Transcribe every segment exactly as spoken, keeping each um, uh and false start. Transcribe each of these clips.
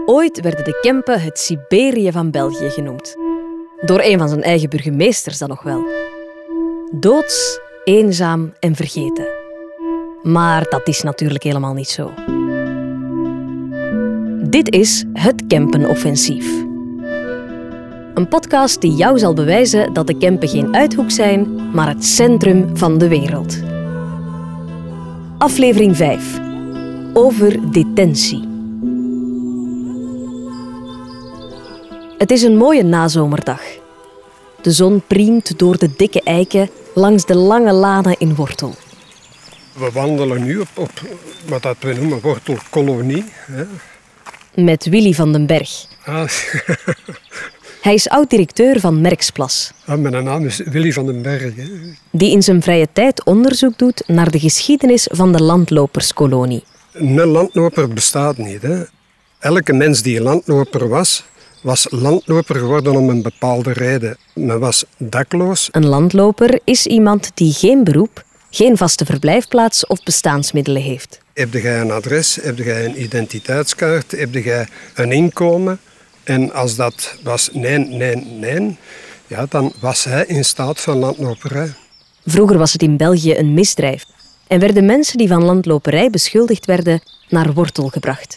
Ooit werden de Kempen het Siberië van België genoemd. Door een van zijn eigen burgemeesters dan nog wel. Doods, eenzaam en vergeten. Maar dat is natuurlijk helemaal niet zo. Dit is Het Kempenoffensief. Een podcast die jou zal bewijzen dat de Kempen geen uithoek zijn, maar het centrum van de wereld. Aflevering vijf. Over detentie. Het is een mooie nazomerdag. De zon priemt door de dikke eiken langs de lange lanen in Wortel. We wandelen nu op, op wat dat we noemen Wortelkolonie. Hè. Met Willy van den Berg. Ah. Hij is oud-directeur van Merksplas. Ah, mijn naam is Willy van den Berg. Hè. Die in zijn vrije tijd onderzoek doet naar de geschiedenis van de landloperskolonie. Een landloper bestaat niet. Hè. Elke mens die landloper was, was landloper geworden om een bepaalde reden. Men was dakloos. Een landloper is iemand die geen beroep, geen vaste verblijfplaats of bestaansmiddelen heeft. Heb jij een adres, heb jij een identiteitskaart, heb jij een inkomen? En als dat was nee, nee, nee, ja, dan was hij in staat van landloperij. Vroeger was het in België een misdrijf en werden mensen die van landloperij beschuldigd werden naar Wortel gebracht.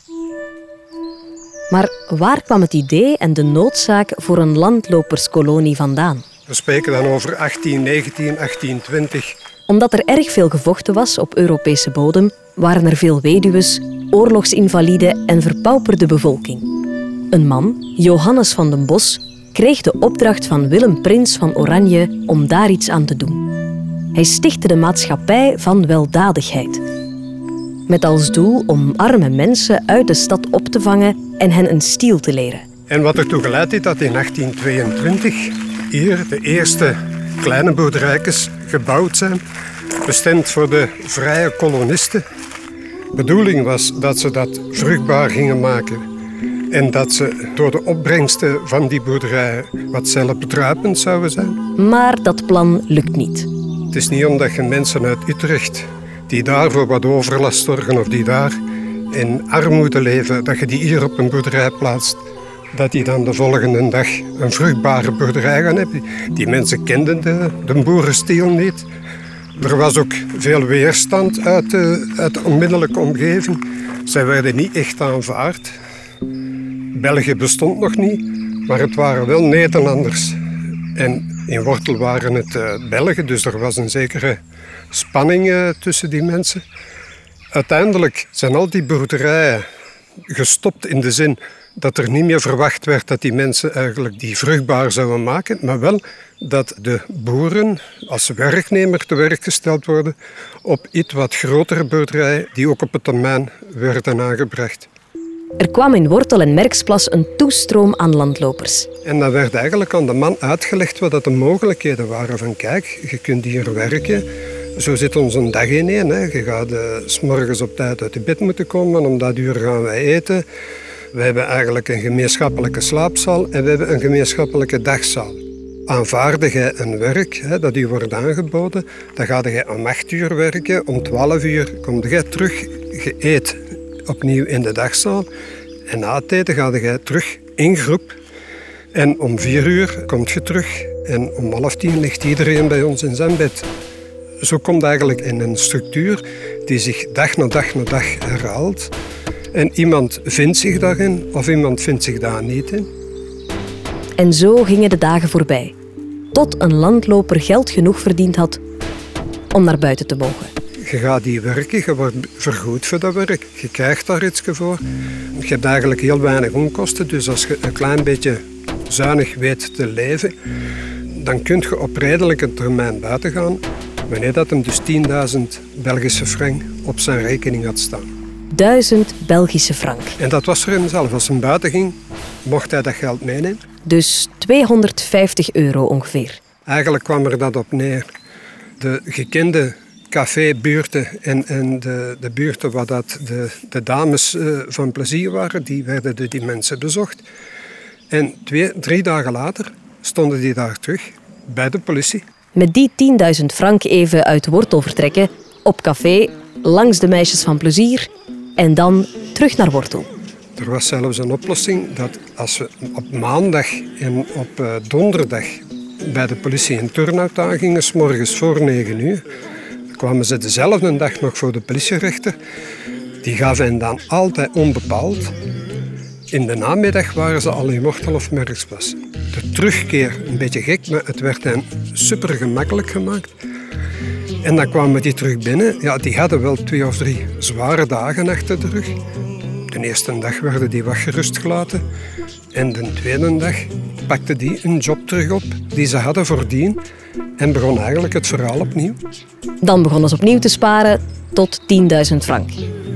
Maar waar kwam het idee en de noodzaak voor een landloperskolonie vandaan? We spreken dan over achttien negentien, achttien twintig. Omdat er erg veel gevochten was op Europese bodem, waren er veel weduwen, oorlogsinvaliden en verpauperde bevolking. Een man, Johannes van den Bos, kreeg de opdracht van Willem Prins van Oranje om daar iets aan te doen. Hij stichtte de Maatschappij van Weldadigheid. Met als doel om arme mensen uit de stad op te vangen en hen een stiel te leren. En wat ertoe geleid heeft dat in achttien tweeëntwintig hier de eerste kleine boerderijtjes gebouwd zijn, bestemd voor de vrije kolonisten. De bedoeling was dat ze dat vruchtbaar gingen maken en dat ze door de opbrengsten van die boerderijen wat zelfbedruipend zouden zijn. Maar dat plan lukt niet. Het is niet omdat je mensen uit Utrecht die daar voor wat overlast zorgen of die daar in armoede leven, dat je die hier op een boerderij plaatst, dat die dan de volgende dag een vruchtbare boerderij gaan hebben. Die mensen kenden de, de boerenstiel niet. Er was ook veel weerstand uit de, uit de onmiddellijke omgeving. Zij werden niet echt aanvaard. België bestond nog niet, maar het waren wel Nederlanders. En in Wortel waren het uh, Belgen, dus er was een zekere spanning uh, tussen die mensen. Uiteindelijk zijn al die boerderijen gestopt in de zin dat er niet meer verwacht werd dat die mensen eigenlijk die vruchtbaar zouden maken, maar wel dat de boeren als werknemer te werk gesteld worden op iets wat grotere boerderijen die ook op het termijn werden aangebracht. Er kwam in Wortel en Merksplas een toestroom aan landlopers. En dan werd eigenlijk aan de man uitgelegd wat de mogelijkheden waren. Van kijk, je kunt hier werken. Zo zit ons een dag ineen. Hè. Je gaat uh, 's morgens op tijd uit je bed moeten komen. Om dat uur gaan wij eten. We hebben eigenlijk een gemeenschappelijke slaapzaal en we hebben een gemeenschappelijke dagzaal. Aanvaarde jij een werk hè, dat u wordt aangeboden, dan ga je om acht uur werken. Om twaalf uur kom jij terug, je eet opnieuw in de dagzaal. En na het eten ga je terug in groep. En om vier uur kom je terug. En om half tien ligt iedereen bij ons in zijn bed. Zo komt eigenlijk in een structuur die zich dag na dag na dag herhaalt. En iemand vindt zich daarin of iemand vindt zich daar niet in. En zo gingen de dagen voorbij. Tot een landloper geld genoeg verdiend had om naar buiten te mogen. Je gaat die werken, je wordt vergoed voor dat werk. Je krijgt daar iets voor. Je hebt eigenlijk heel weinig onkosten. Dus als je een klein beetje zuinig weet te leven, dan kun je op redelijke termijn buiten gaan. Wanneer dat hem dus tienduizend Belgische frank op zijn rekening had staan. Duizend Belgische frank. En dat was voor hem zelf. Als hij buiten ging, mocht hij dat geld meenemen. Dus tweehonderdvijftig euro ongeveer. Eigenlijk kwam er dat op neer. De gekende cafébuurten en, en de, de buurten waar dat de, de dames uh, van plezier waren, die werden door die mensen bezocht. En twee, drie dagen later stonden die daar terug bij de politie. Met die tienduizend frank even uit Wortel vertrekken, op café, langs de meisjes van plezier en dan terug naar Wortel. Er was zelfs een oplossing dat als we op maandag en op uh, donderdag bij de politie een turnout aangingen, 's morgens voor negen uur, kwamen ze dezelfde dag nog voor de politierechter. Die gaven hen dan altijd onbepaald. In de namiddag waren ze al in Wortel of Merksplas. De terugkeer, een beetje gek, maar het werd hen super gemakkelijk gemaakt. En dan kwamen die terug binnen. Ja, die hadden wel twee of drie zware dagen achter de rug. De eerste dag werden die wat gerustgelaten. En de tweede dag pakten die een job terug op die ze hadden voordien. En begon eigenlijk het verhaal opnieuw. Dan begonnen ze opnieuw te sparen tot tienduizend frank.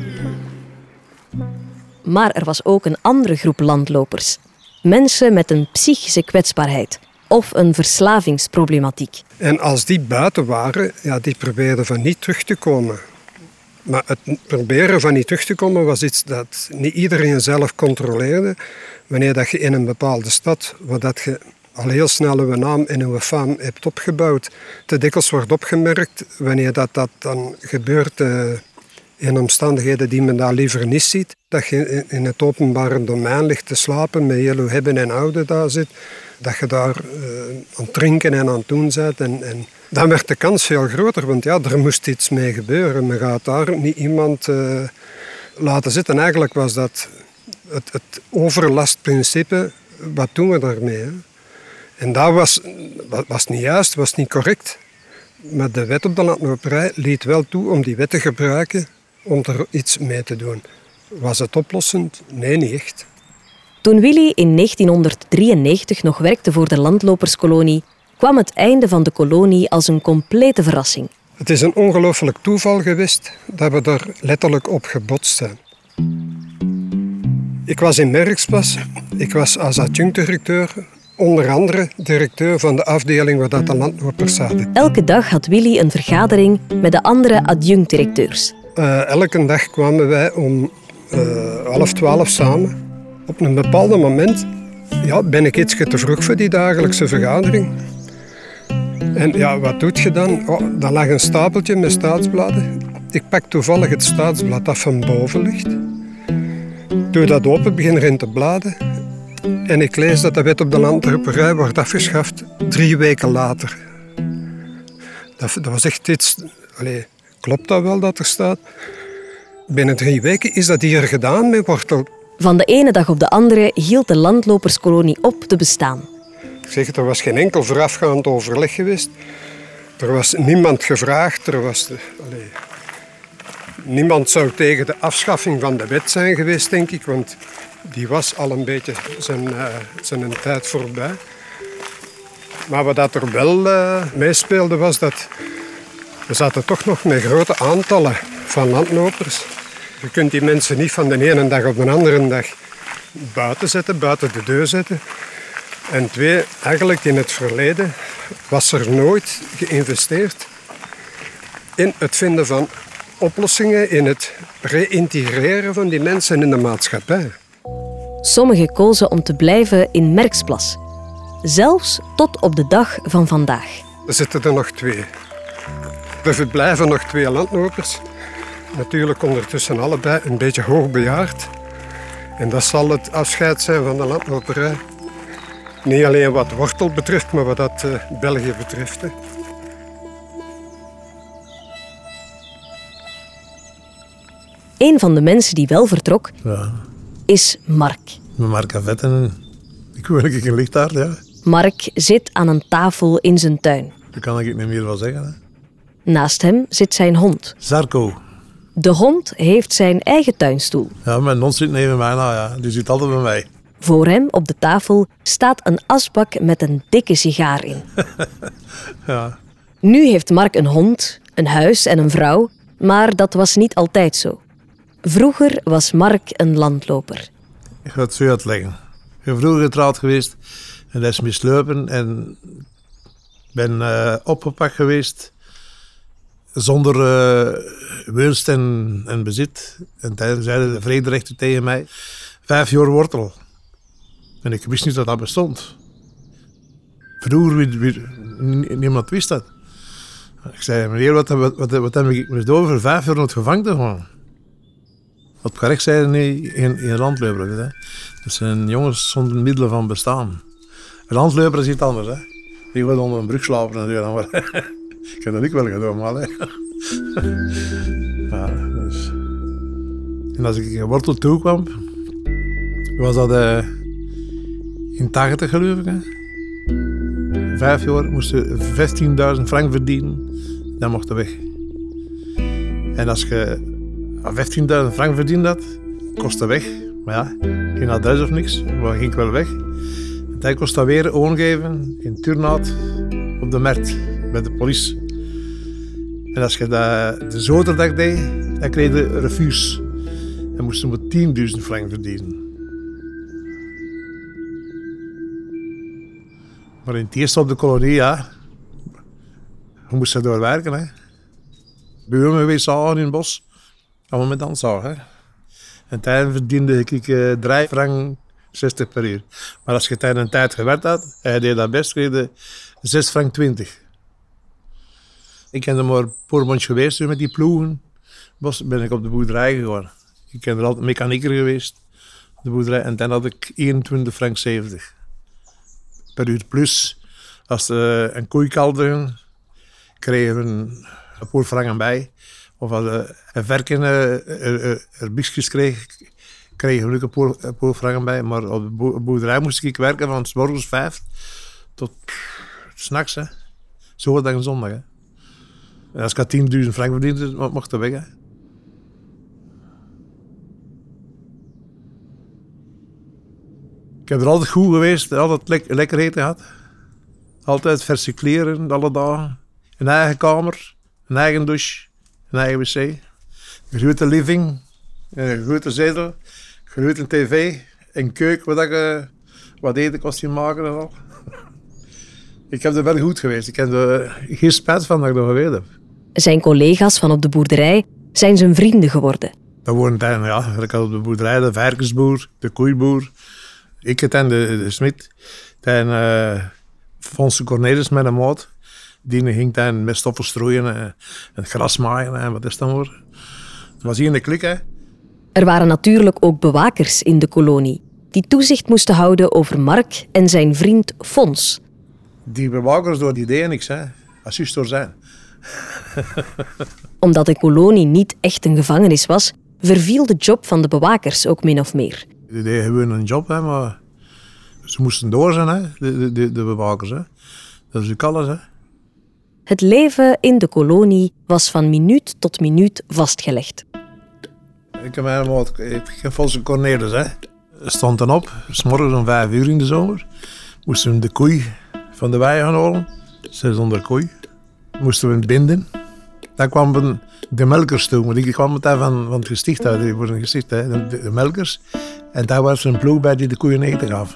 Maar er was ook een andere groep landlopers. Mensen met een psychische kwetsbaarheid of een verslavingsproblematiek. En als die buiten waren, ja, die probeerden van niet terug te komen. Maar het proberen van niet terug te komen was iets dat niet iedereen zelf controleerde. Wanneer dat je in een bepaalde stad, waar dat je al heel snel uw naam en uw faam hebt opgebouwd, te dikwijls wordt opgemerkt, wanneer dat, dat dan gebeurt uh, in omstandigheden die men daar liever niet ziet, dat je in het openbare domein ligt te slapen, met heel je hebben en houden daar zit, dat je daar uh, aan het drinken en aan het doen bent. En, en dan werd de kans veel groter, want ja, er moest iets mee gebeuren. Men gaat daar niet iemand uh, laten zitten. Eigenlijk was dat het, het overlastprincipe, wat doen we daarmee? Hè? En dat was, was niet juist, was niet correct. Maar de wet op de landloperij liet wel toe om die wet te gebruiken om er iets mee te doen. Was het oplossend? Nee, niet echt. Toen Willy in negentienhonderddrieënnegentig nog werkte voor de landloperskolonie, kwam het einde van de kolonie als een complete verrassing. Het is een ongelooflijk toeval geweest dat we er letterlijk op gebotst zijn. Ik was in Merksplas. Ik was als adjunct-directeur, onder andere directeur van de afdeling waar dat de landlopers zaten. Elke dag had Willy een vergadering met de andere adjunct-directeurs. Uh, elke dag kwamen wij om uh, half twaalf samen. Op een bepaald moment ja, ben ik iets te vroeg voor die dagelijkse vergadering. En ja, wat doet je dan? Oh, dan lag een stapeltje met staatsbladen. Ik pak toevallig het staatsblad dat van boven ligt. Doe dat open, begin erin te bladen. En ik lees dat de wet op de landloperij wordt afgeschaft drie weken later. Dat, dat was echt iets... Allee, klopt dat wel dat er staat? Binnen drie weken is dat hier gedaan met Wortel. Van de ene dag op de andere hield de landloperskolonie op te bestaan. Ik zeg, er was geen enkel voorafgaand overleg geweest. Er was niemand gevraagd. Er was... Allee, niemand zou tegen de afschaffing van de wet zijn geweest, denk ik. Want die was al een beetje zijn, uh, zijn tijd voorbij. Maar wat dat er wel uh, meespeelde was dat... We zaten toch nog met grote aantallen van landlopers. Je kunt die mensen niet van de ene dag op de andere dag buiten zetten, buiten de deur zetten. En twee, eigenlijk in het verleden was er nooit geïnvesteerd in het vinden van oplossingen, in het reïntegreren van die mensen in de maatschappij. Sommigen kozen om te blijven in Merksplas. Zelfs tot op de dag van vandaag. Er zitten er nog twee. Er verblijven nog twee landlopers. Natuurlijk ondertussen allebei een beetje hoogbejaard. En dat zal het afscheid zijn van de landloperij. Niet alleen wat Wortel betreft, maar wat dat uh, België betreft. Hè. Een van de mensen die wel vertrok, ja. is Mark. Mark Avetten. Ik wil ik een lichtaard, ja. Mark zit aan een tafel in zijn tuin. Daar kan ik niet meer van zeggen. Hè. Naast hem zit zijn hond. Zarko. De hond heeft zijn eigen tuinstoel. Ja, mijn hond zit neven mij, nou ja. Die zit altijd bij mij. Voor hem op de tafel staat een asbak met een dikke sigaar in. ja. Nu heeft Mark een hond, een huis en een vrouw, maar dat was niet altijd zo. Vroeger was Mark een landloper. Ik ga het zo uitleggen. Ik ben vroeger getrouwd geweest en dat is mislopen en ben uh, opgepakt geweest zonder uh, winst en, en bezit. En toen zeiden de vrederechter tegen mij, vijf jaar wortel. En ik wist niet dat dat bestond. Vroeger, wie, wie, niemand wist dat. Ik zei, meneer, wat, wat, wat, wat heb ik misdoven voor vijf jaar in het gevangen te gaan? Op gerechtszijde niet in, in landloper. Hè. Dat zijn jongens zonder middelen van bestaan. Een landloper is iets anders. Hè. Die wordt onder een brug slapen natuurlijk. Maar ik heb dat ook wel gedaan. Maar, hè. Ja, dus. En als ik in Wortel toe kwam, was dat uh, in tachtig geloof ik. Hè. Vijf jaar moesten vijftienduizend frank verdienen. Dan mocht je weg. En als je vijftienduizend frank verdiend had, kostte weg. Maar ja, geen adres of niks, maar ging ik wel weg. En dan kost dat weer aangeven in Turnhout op de markt, bij de politie. En als je dat de zaterdag deed, dan kreeg je refus. Dan moest je maar tienduizend frank verdienen. Maar in het eerste op de kolonie, ja, je moest er door werken. Hè. Buurman geweest in het bos. Allemaal met danszag, hè. En toen verdiende ik uh, drie frank zestig per uur. Maar als je toen een tijd gewerkt had, en je deed dat best, kreeg je zes frank twintig. Ik ben er maar een paar maanden geweest met die ploegen. Bos ben ik op de boerderij gegaan. Ik ben er altijd mechanieker geweest op de boerderij. En toen had ik eenentwintig frank zeventig per uur. Plus, als uh, een koei kalden, kregen we een, een paar franken bij. Of als je een verken er, er, er biscuits kreeg, kregen we ook een paar, een paar franken bij. Maar op de bo- boerderij moest ik werken van 's morgens vijf tot pff, 's nachts. Hè. Zaterdag en zondag. Hè. En als ik tienduizend frank verdiende, mocht ik weg. Hè. Ik heb er altijd goed geweest, altijd le- lekker eten gehad. Altijd verse kleren, alle dagen. Een eigen kamer, een eigen douche. Een eigen wc, een grote living, een grote zetel, een grote tv, een keuken waar ik wat eten kon maken en al. Ik heb er wel goed geweest. Ik heb er geen spijt van dat ik dat geweest heb. Zijn collega's van op de boerderij zijn zijn vrienden geworden. Dat waren dan, ja, ik had op de boerderij de varkensboer, de koeiboer, ik het en de, de smid. Dan uh, Fons Cornelis met een maat. Die ging dan met stoffen strooien en, en gras maaien en wat is dat voor. Dat was hier in de klik, hè. Er waren natuurlijk ook bewakers in de kolonie, die toezicht moesten houden over Mark en zijn vriend Fons. Die bewakers door die deden niks, hè. Als ze door zijn. Omdat de kolonie niet echt een gevangenis was, verviel de job van de bewakers ook min of meer. Die deden gewoon een job, hè, maar ze moesten door zijn, hè, de, de, de bewakers. Hè. Dat is ook alles, hè. Het leven in de kolonie was van minuut tot minuut vastgelegd. Ik heb mijn maat, ik heb Fons Cornelis, hè. Stond dan op, 's morgens om vijf uur in de zomer. Moesten we de koei van de wei gaan halen. zeshonderd koei. Moesten we hem binden. Dan kwamen de melkers toe, maar die kwamen daar van, van het gesticht uit. Die worden gesticht, hè. De, de, de melkers. En daar was een ploeg bij die de koeien eten gaf.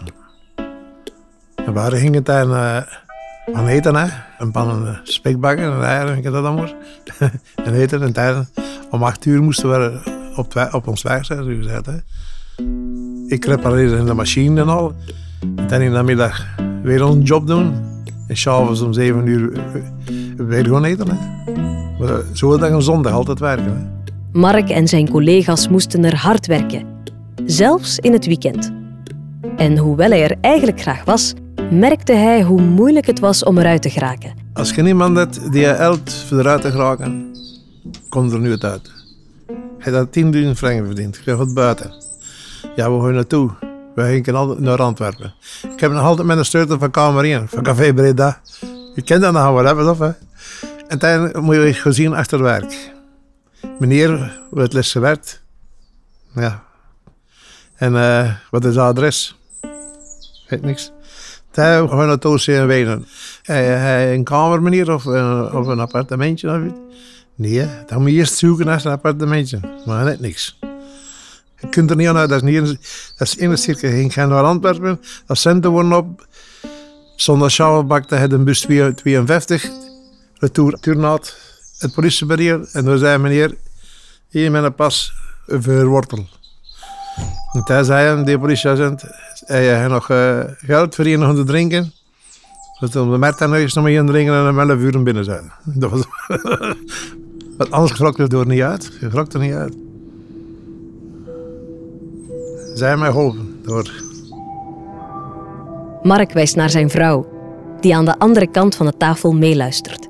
En waar ging het dan uh, aan eten, hè? Een pan spekbakken, en eieren, ik dat dan maar. En eten, en daar, om acht uur moesten we op, op ons werk zijn, zo gezegd, hè. Ik repareerde in de machine en al. En dan in de middag weer een job doen. En s'avonds om zeven uur weer gewoon eten, hè. Maar zo dag en zondag altijd werken, hè. Mark en zijn collega's moesten er hard werken. Zelfs in het weekend. En hoewel hij er eigenlijk graag was, merkte hij hoe moeilijk het was om eruit te geraken. Als je niemand hebt die je helpt voor eruit te geraken, komt er nu het uit. Hij had tienduizend franken verdiend, je gaat buiten. Ja, we gaan naartoe. We gingen altijd naar Antwerpen. Ik heb nog altijd met een sleutel van kamer één, van Café Breda. Je kent dat nog wel, hebben, of hè? En dan moet je gezien achter werk. Meneer, hoe het les gewerkt. Ja. En uh, wat is het adres? Weet niks. Dan gaan we naar Toos en Wenen. Hij een kamer, meneer, of, uh, of een appartementje? Of iets? Nee, dan moet je eerst zoeken naar een appartementje. Maar net niks. Je kunt er niet aan uit. Dat is niet in, dat is in de cirkel. Je ging naar Antwerpen, dat centen worden op. Zonder sjouwen bakte hij de bus tweeënvijftig. Retour Turnhout, het politiebureau. En toen zei meneer, hier met een pas voor Wortel. En toen zei hij, de politieagent, hij had nog uh, geld voor je om te drinken. Dus op de markt nog eens nog maar gaan drinken en om elf uur binnen zijn. Dat was Want anders grok je er niet uit. Je grokt er niet uit. zij hebben mij geholpen. Door... Mark wijst naar zijn vrouw, die aan de andere kant van de tafel meeluistert.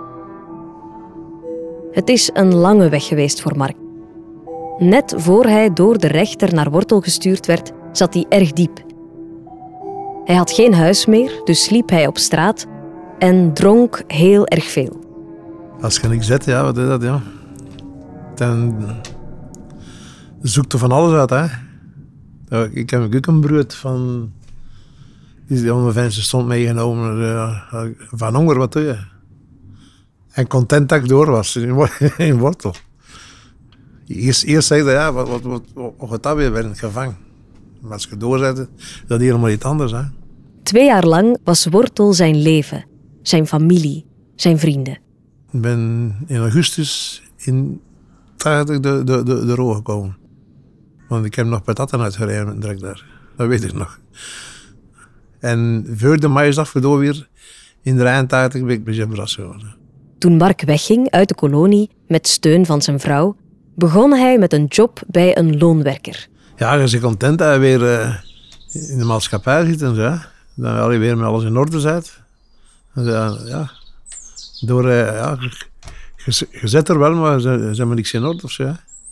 Het is een lange weg geweest voor Mark. Net voor hij door de rechter naar Wortel gestuurd werd, zat hij erg diep. Hij had geen huis meer, dus sliep hij op straat en dronk heel erg veel. Als je niks zet, ja, wat is dat, ja. Dan zoekt er van alles uit, hè. Ik heb ook een brood van... Die onder venster stond meegenomen. Uh, van honger, wat doe je? En content dat ik door was in Wortel. Eerst, eerst zei je, ja, wat, wat, wat, wat gaat dat weer? Ben ik gevangen. Maar als je doorzette, dat is helemaal iets anders, hè. Twee jaar lang was Wortel zijn leven, zijn familie, zijn vrienden. Ik ben in augustus in tachtig de, de, de, de Roo gekomen. Want ik heb nog patatten uitgereden direct daar. Dat weet ik nog. En voor de maïsdag verdoor weer in de eenentachtig ben ik bij Jebras geworden. Toen Mark wegging uit de kolonie met steun van zijn vrouw, begon hij met een job bij een loonwerker. Ja, je bent content dat je weer uh, in de maatschappij zit en zo. Dan je weer met alles in orde zit. En, uh, ja, door, uh, ja, je, je zit er wel, maar ze zijn maar niks in orde of zo.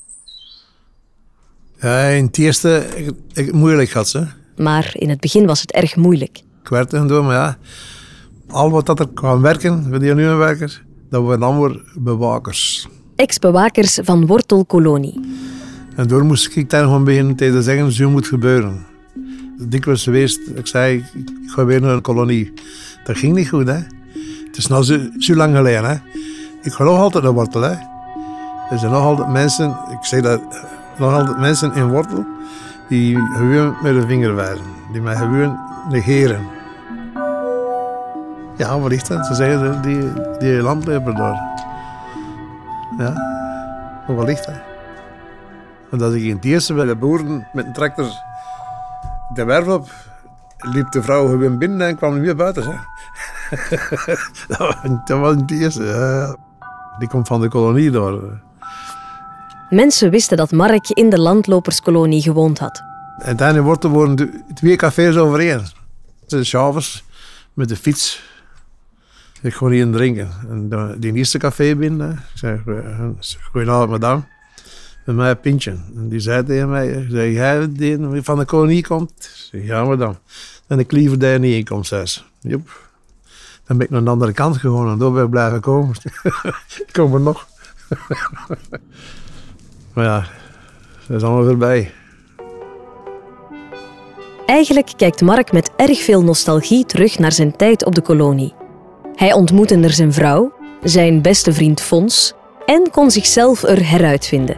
Ja, in het eerste ik, ik, moeilijk gehad ze. Maar in het begin was het erg moeilijk. Ik werd er door, maar ja, al wat dat er kwam werken, bij die nieuwe werkers, dat waren dan weer bewakers. Ex-bewakers van Wortel Kolonie. En door moest ik daar gewoon beginnen te zeggen, zo moet gebeuren. Dikwijls geweest, ik zei, ik ga weer naar een kolonie. Dat ging niet goed, hè. Het is nou zo, zo lang geleden, hè. Ik ga nog altijd naar Wortel, hè. Er zijn nog altijd mensen, ik zeg dat, nog altijd mensen in Wortel, die gewoon met de vinger wijzen. Die mij gewoon negeren. Ja, wat ligt dat? Ze zeggen, die, die landloper daar. Ja, maar wat ligt dat? Want als ik in het eerste bij de boeren met een tractor de werf op, liep de vrouw gewoon binnen en kwam weer buiten. Hè. Dat was niet het eerste. Ja. Die komt van de kolonie door. Mensen wisten dat Mark in de landloperskolonie gewoond had. En dan in Wortel worden twee cafés overeen. De s'avonds met de fiets. Ik gewoon hier drinken. En die eerste café binnen. Ik zei, goedenavond madame. Met mij een pintje. En die zei tegen mij, zei, jij die van de kolonie komt? Ik zei, ja madame. En ik liever daar niet in kom, zei ze. Joep. Dan ben ik naar de andere kant gewoon en door ben ik blijven komen. Ik kom er nog. Maar ja, dat is allemaal voorbij. Eigenlijk kijkt Mark met erg veel nostalgie terug naar zijn tijd op de kolonie. Hij ontmoette er zijn vrouw, zijn beste vriend Fons en kon zichzelf er heruitvinden.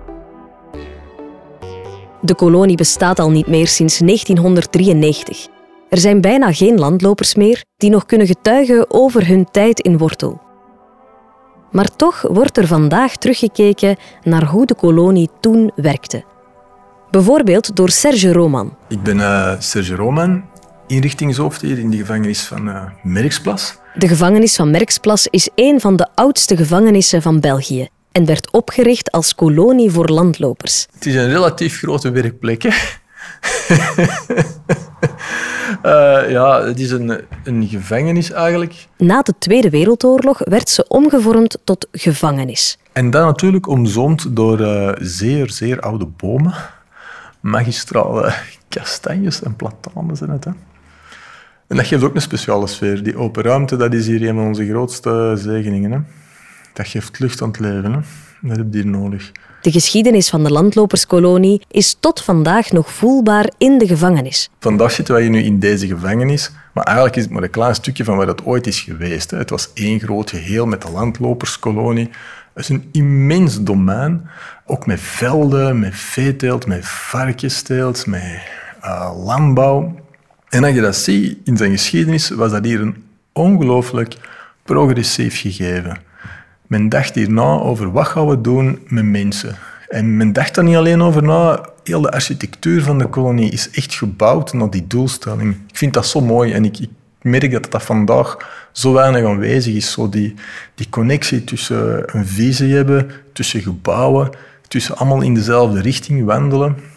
De kolonie bestaat al niet meer sinds negentienhonderddrieënnegentig. Er zijn bijna geen landlopers meer die nog kunnen getuigen over hun tijd in Wortel. Maar toch wordt er vandaag teruggekeken naar hoe de kolonie toen werkte. Bijvoorbeeld door Serge Roman. Ik ben uh, Serge Roman, inrichtingshoofd hier in de gevangenis van uh, Merksplas. De gevangenis van Merksplas is een van de oudste gevangenissen van België en werd opgericht als kolonie voor landlopers. Het is een relatief grote werkplek. Hè? uh, ja, het is een, een gevangenis eigenlijk. Na de Tweede Wereldoorlog werd ze omgevormd tot gevangenis. En dan natuurlijk omzoomd door uh, zeer, zeer oude bomen. Magistrale kastanjes en platanen zijn het. Hè? En dat geeft ook een speciale sfeer. Die open ruimte, dat is hier een van onze grootste zegeningen. Hè? Dat geeft lucht aan het leven. Hè? Dat heb je hier nodig. De geschiedenis van de landloperskolonie is tot vandaag nog voelbaar in de gevangenis. Vandaag zitten wij hier nu in deze gevangenis, maar eigenlijk is het maar een klein stukje van wat het ooit is geweest. Hè. Het was één groot geheel met de landloperskolonie. Het is een immens domein, ook met velden, met veeteelt, met varkensteelt, met uh, landbouw. En als je dat ziet in zijn geschiedenis, was dat hier een ongelooflijk progressief gegeven. Men dacht hierna over wat gaan we doen met mensen. En men dacht daar niet alleen over na. Heel de architectuur van de kolonie is echt gebouwd naar die doelstelling. Ik vind dat zo mooi en ik, ik merk dat dat vandaag zo weinig aanwezig is. Zo die, die connectie tussen een visie hebben, tussen gebouwen, tussen allemaal in dezelfde richting wandelen.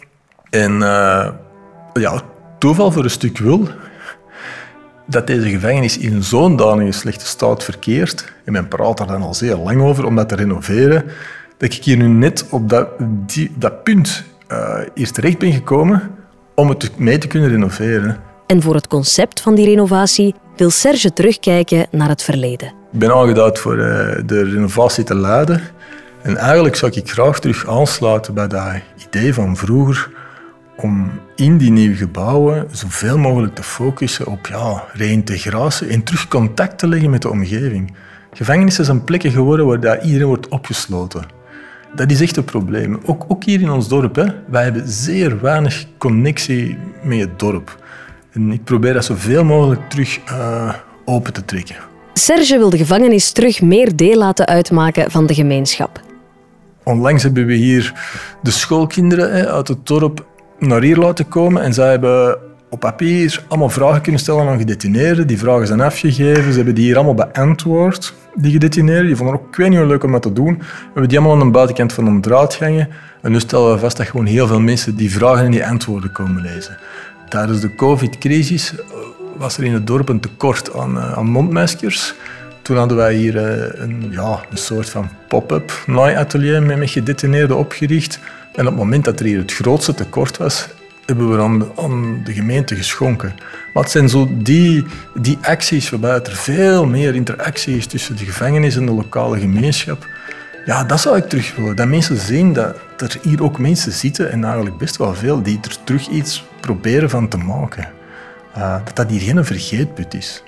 En uh, ja, toeval voor een stuk wil dat deze gevangenis in zo'n danige slechte staat verkeert. En men praat er dan al zeer lang over om dat te renoveren. Dat ik hier nu net op dat, die, dat punt uh, hier terecht ben gekomen om het mee te kunnen renoveren. En voor het concept van die renovatie wil Serge terugkijken naar het verleden. Ik ben aangeduid voor uh, de renovatie te leiden. En eigenlijk zou ik graag terug aansluiten bij dat idee van vroeger om in die nieuwe gebouwen zoveel mogelijk te focussen op ja, reïntegratie en terug contact te leggen met de omgeving. Gevangenissen zijn plekken geworden waar dat iedereen wordt opgesloten. Dat is echt een probleem. Ook, ook hier in ons dorp. Hè. Wij hebben zeer weinig connectie met het dorp. En ik probeer dat zoveel mogelijk terug uh, open te trekken. Serge wil de gevangenis terug meer deel laten uitmaken van de gemeenschap. Onlangs hebben we hier de schoolkinderen hè, uit het dorp naar hier laten komen. En zij hebben op papier allemaal vragen kunnen stellen aan gedetineerden. Die vragen zijn afgegeven. Ze hebben die hier allemaal beantwoord, die gedetineerden. Die vonden het ook, ik weet niet, leuk om dat te doen. We hebben die allemaal aan de buitenkant van een draadgangen. En nu stellen we vast dat gewoon heel veel mensen die vragen en die antwoorden komen lezen. Tijdens de covid-crisis was er in het dorp een tekort aan, aan mondmaskers. Toen hadden wij hier een, ja, een soort van pop-up naaiatelier met, met gedetineerden opgericht. En op het moment dat er hier het grootste tekort was, hebben we aan, aan de gemeente geschonken. Maar het zijn zo die, die acties waarbij er veel meer interactie is tussen de gevangenis en de lokale gemeenschap. Ja, dat zou ik terug willen. Dat mensen zien dat er hier ook mensen zitten, en eigenlijk best wel veel, die er terug iets proberen van te maken. Uh, dat dat hier geen vergeetput is.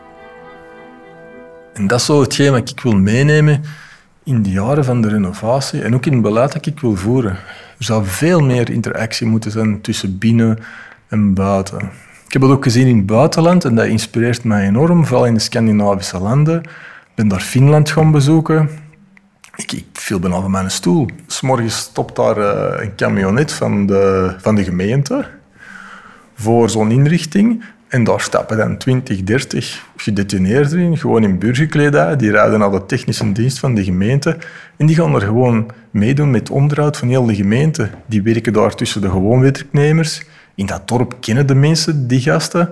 En dat is zo hetgeen wat ik wil meenemen in de jaren van de renovatie en ook in het beleid dat ik wil voeren. Er zou veel meer interactie moeten zijn tussen binnen en buiten. Ik heb het ook gezien in het buitenland en dat inspireert mij enorm, vooral in de Scandinavische landen. Ik ben daar Finland gaan bezoeken. Ik, ik viel bijna van mijn stoel. 'S Morgens stopt daar uh, een camionet van de, van de gemeente voor zo'n inrichting. En daar stappen dan twintig, dertig gedetineerden in, gewoon in burgerkledij. Die rijden naar de technische dienst van de gemeente. En die gaan er gewoon meedoen met onderhoud van heel de gemeente. Die werken daar tussen de gewoon werknemers. In dat dorp kennen de mensen die gasten.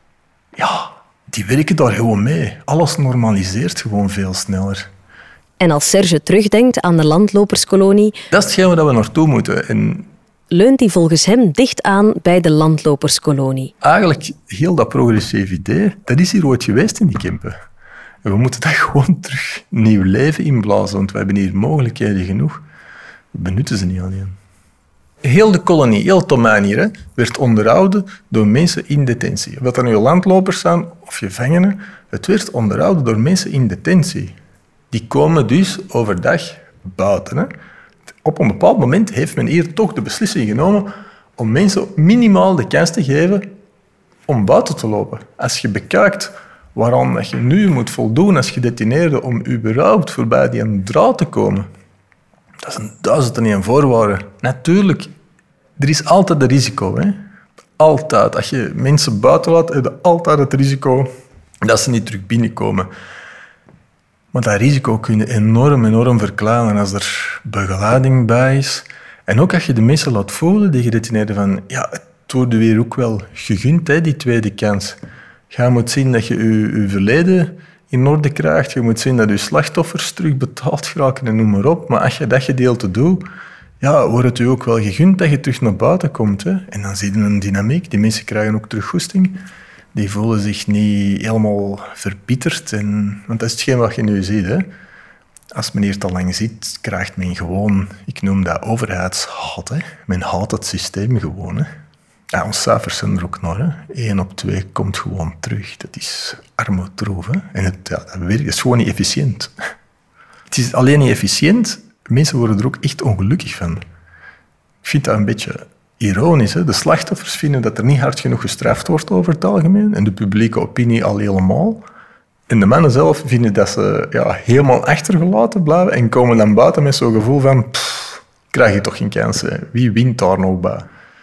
Ja, die werken daar gewoon mee. Alles normaliseert gewoon veel sneller. En als Serge terugdenkt aan de landloperskolonie, dat is hetgeen waar we naartoe moeten. En leunt hij volgens hem dicht aan bij de landloperskolonie. Eigenlijk, heel dat progressief idee, dat is hier ooit geweest in die Kempen. En we moeten dat gewoon terug nieuw leven inblazen, want we hebben hier mogelijkheden genoeg. We benutten ze niet alleen. Heel de kolonie, heel het domein hier, hè, werd onderhouden door mensen in detentie. Of dat er nu landlopers zijn of gevangenen, het werd onderhouden door mensen in detentie. Die komen dus overdag buiten. Hè. Op een bepaald moment heeft men hier toch de beslissing genomen om mensen minimaal de kans te geven om buiten te lopen. Als je bekijkt waaraan je nu moet voldoen als gedetineerde om überhaupt voorbij die een draad te komen, dat is een duizend en één voorwaarde. Natuurlijk, er is altijd een risico. Hè? Altijd. Als je mensen buiten laat, heb je altijd het risico dat ze niet terug binnenkomen. Maar dat risico kun je enorm, enorm verkleinen als er begeleiding bij is. En ook als je de mensen laat voelen, die gedetineerden, van ja, het wordt weer ook wel gegund, hè, die tweede kans. Je moet zien dat je je, je verleden in orde krijgt. Je moet zien dat je slachtoffers terugbetaald geraken en noem maar op. Maar als je dat gedeelte doet, ja, wordt het je ook wel gegund dat je terug naar buiten komt. Hè. En dan zie je een dynamiek. Die mensen krijgen ook terug goesting. Die voelen zich niet helemaal verbitterd. En, want dat is hetgeen wat je nu ziet. Hè. Als men hier te lang zit, krijgt men gewoon, ik noem dat overheidshaat. Hè. Men haat het systeem gewoon. Hè. Ja, onze cijfers zijn er ook naar. Hè. Eén op twee komt gewoon terug. Dat is armoedroef. Hè. En het, ja, dat werkt, dat is gewoon niet efficiënt. Het is alleen niet efficiënt. Mensen worden er ook echt ongelukkig van. Ik vind dat een beetje ironisch. Hè? De slachtoffers vinden dat er niet hard genoeg gestraft wordt over het algemeen. En de publieke opinie al helemaal. En de mannen zelf vinden dat ze ja, helemaal achtergelaten blijven. En komen dan buiten met zo'n gevoel van... Pff, krijg je toch geen kans. Hè? Wie wint daar nog bij?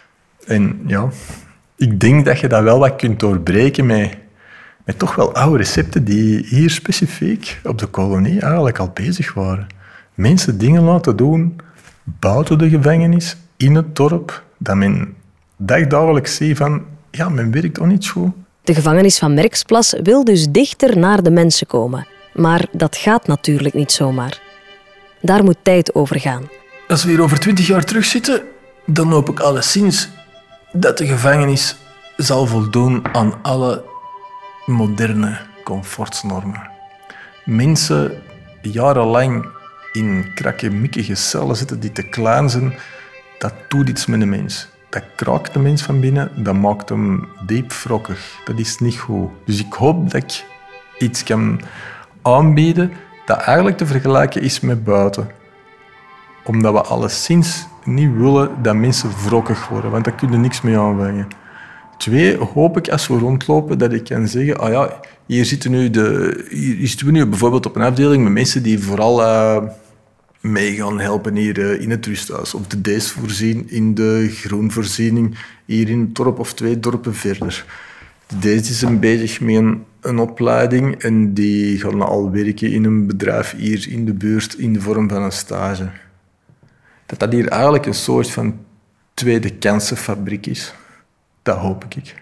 En ja, ik denk dat je dat wel wat kunt doorbreken met, met toch wel oude recepten die hier specifiek op de kolonie eigenlijk al bezig waren. Mensen dingen laten doen buiten de gevangenis, in het dorp, dat men dagdagelijks ziet van, ja, men werkt toch niet goed. De gevangenis van Merksplas wil dus dichter naar de mensen komen. Maar dat gaat natuurlijk niet zomaar. Daar moet tijd over gaan. Als we hier over twintig jaar terugzitten, dan hoop ik alleszins dat de gevangenis zal voldoen aan alle moderne comfortsnormen. Mensen jarenlang in krakkemikkige cellen zitten die te klein zijn, dat doet iets met een mens. Dat kraakt de mens van binnen, dat maakt hem diep wrokkig. Dat is niet goed. Dus ik hoop dat ik iets kan aanbieden dat eigenlijk te vergelijken is met buiten. Omdat we alleszins niet willen dat mensen wrokkig worden, want daar kun je niks mee aanvangen. Twee, hoop ik als we rondlopen dat ik kan zeggen, ah ja, hier zitten, nu de, hier zitten we nu bijvoorbeeld op een afdeling met mensen die vooral uh, mee gaan helpen hier uh, in het rusthuis. Of de dees voorzien in de groenvoorziening hier in het dorp of twee dorpen verder. Deze is een bezig met een, een opleiding en die gaan al werken in een bedrijf hier in de buurt in de vorm van een stage. Dat dat hier eigenlijk een soort van tweede kansenfabriek is. Dat hoop ik.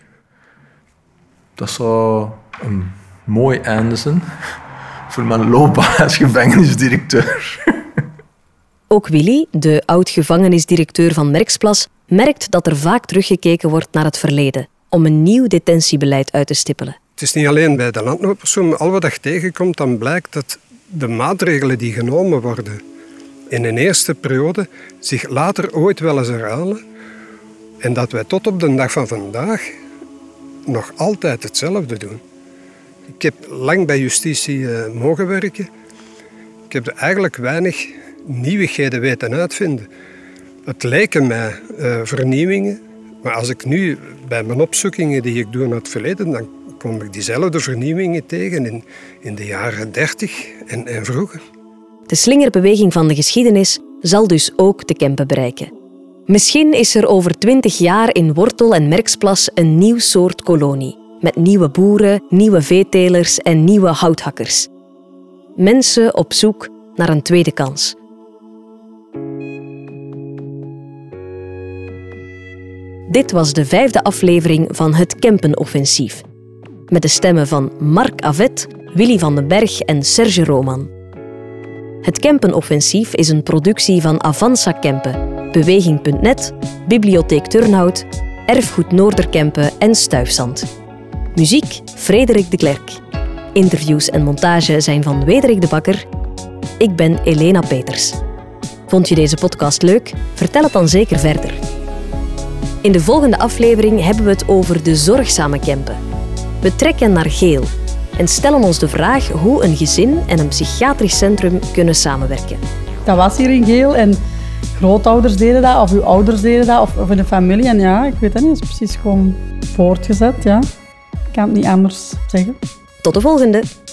Dat zou een mooi einde zijn voor mijn loopbaan als gevangenisdirecteur. Ook Willy, de oud-gevangenisdirecteur van Merksplas, merkt dat er vaak teruggekeken wordt naar het verleden om een nieuw detentiebeleid uit te stippelen. Het is niet alleen bij de landlopers zo, maar al wat je tegenkomt, dan blijkt dat de maatregelen die genomen worden in een eerste periode zich later ooit wel eens herhalen. En dat wij tot op de dag van vandaag nog altijd hetzelfde doen. Ik heb lang bij justitie uh, mogen werken. Ik heb er eigenlijk weinig nieuwigheden weten uitvinden. Het lijken mij uh, vernieuwingen, maar als ik nu bij mijn opzoekingen die ik doe naar het verleden, dan kom ik diezelfde vernieuwingen tegen in, in de jaren dertig en, en vroeger. De slingerbeweging van de geschiedenis zal dus ook de Kempen bereiken. Misschien is er over twintig jaar in Wortel en Merksplas een nieuw soort kolonie. Met nieuwe boeren, nieuwe veetelers en nieuwe houthakkers. Mensen op zoek naar een tweede kans. Dit was de vijfde aflevering van Het Kempenoffensief. Met de stemmen van Mark Avet, Willy van den Berg en Serge Roman. Het Kempenoffensief is een productie van Avanza Kempen, Beweging punt net, Bibliotheek Turnhout, Erfgoed Noorderkempen en Stuifzand. Muziek Frederik de Klerk. Interviews en montage zijn van Wederik de Bakker. Ik ben Elena Peters. Vond je deze podcast leuk? Vertel het dan zeker verder. In de volgende aflevering hebben we het over de zorgzame Kempen. We trekken naar Geel en stellen ons de vraag hoe een gezin en een psychiatrisch centrum kunnen samenwerken. Dat was hier in Geel en grootouders deden dat, of uw ouders deden dat, of, of in de familie. En ja, ik weet het niet, het is precies gewoon voortgezet. Ja. Ik kan het niet anders zeggen. Tot de volgende!